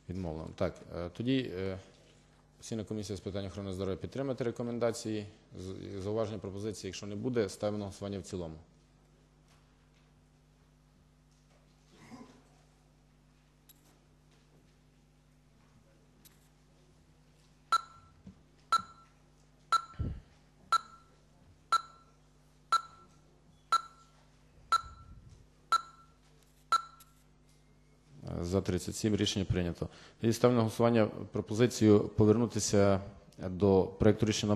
Відмовлено. Так, тоді постійна комісія з питань охорони здоров'я підтримати рекомендації, зауваження, пропозиції, якщо не буде, ставимо на голосування в цілому. За 37 рішення прийнято. Тоді ставимо на голосування пропозицію повернутися до проекту рішення